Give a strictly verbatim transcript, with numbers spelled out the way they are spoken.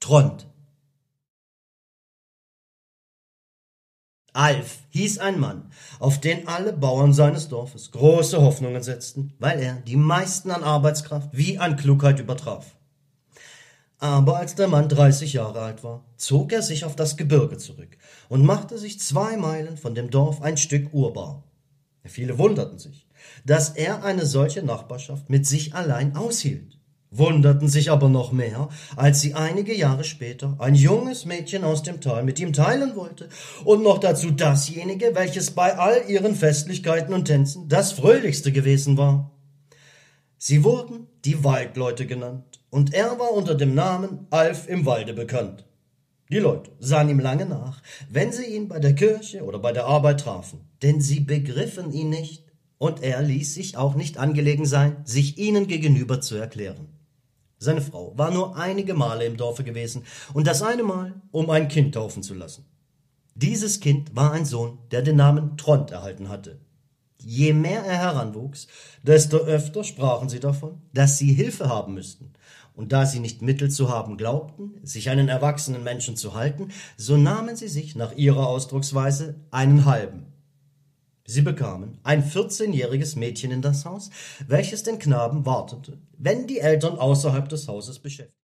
Trond. Alf hieß ein Mann, auf den alle Bauern seines Dorfes große Hoffnungen setzten, weil er die meisten an Arbeitskraft wie an Klugheit übertraf. Aber als der Mann dreißig Jahre alt war, zog er sich auf das Gebirge zurück und machte sich zwei Meilen von dem Dorf ein Stück urbar. Viele wunderten sich, dass er eine solche Nachbarschaft mit sich allein aushielt, wunderten sich aber noch mehr, als sie einige Jahre später ein junges Mädchen aus dem Tal mit ihm teilen wollte und noch dazu dasjenige, welches bei all ihren Festlichkeiten und Tänzen das fröhlichste gewesen war. Sie wurden die Waldleute genannt, und er war unter dem Namen Alf im Walde bekannt. Die Leute sahen ihm lange nach, wenn sie ihn bei der Kirche oder bei der Arbeit trafen, denn sie begriffen ihn nicht, und er ließ sich auch nicht angelegen sein, sich ihnen gegenüber zu erklären. Seine Frau war nur einige Male im Dorfe gewesen, und das eine Mal, um ein Kind taufen zu lassen. Dieses Kind war ein Sohn, der den Namen Trond erhalten hatte. Je mehr er heranwuchs, desto öfter sprachen sie davon, dass sie Hilfe haben müssten. Und da sie nicht Mittel zu haben glaubten, sich einen erwachsenen Menschen zu halten, so nahmen sie sich nach ihrer Ausdrucksweise einen halben. Sie bekamen ein vierzehnjähriges Mädchen in das Haus, welches den Knaben wartete, wenn die Eltern außerhalb des Hauses beschäftigt